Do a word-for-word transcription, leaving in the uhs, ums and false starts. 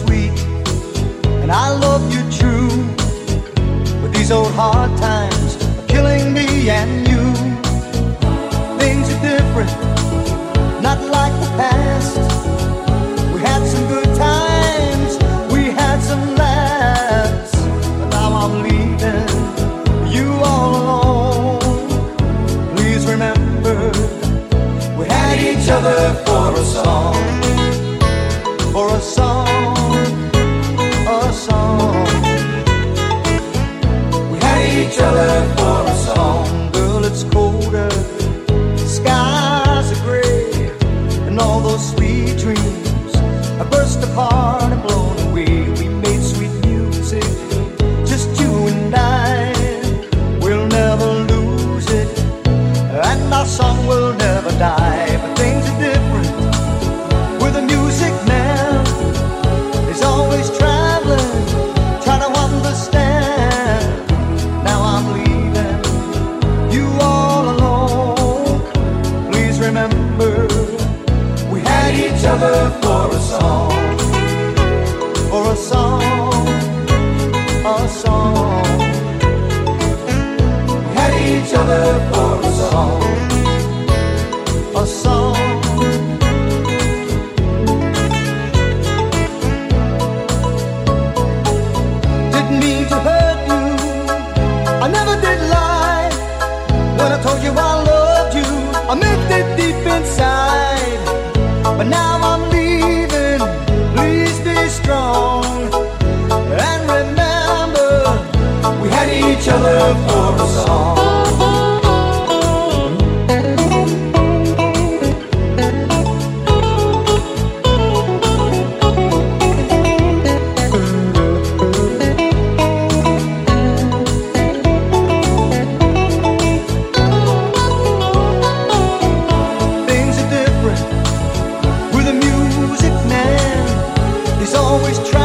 sweet, and I love you true. But these old hard times are killing me and you. Things are different, not like the past. We had some good times, we had some laughs, but now I'm leaving you all alone. Please remember, we had each other for a song, for a song, a song. We had each other for a song. Girl, it's colder, skies are gray, and all those sweet dreams have burst apart and blown away. We made sweet music, just you and I. We'll never lose it, and our song will never die. But things are different with the music man. He's always traveling, trying to understand. Now I'm leaving you all alone. Please remember, we had each other for a song, for a song, a song. We had each other for a song, a song. Didn't mean to hurt you, I never did lie. When I told you I loved you, I meant it deep inside. But now I'm leaving, please be strong. And remember, we had each other for a song. Things are different with the music man. He's always trying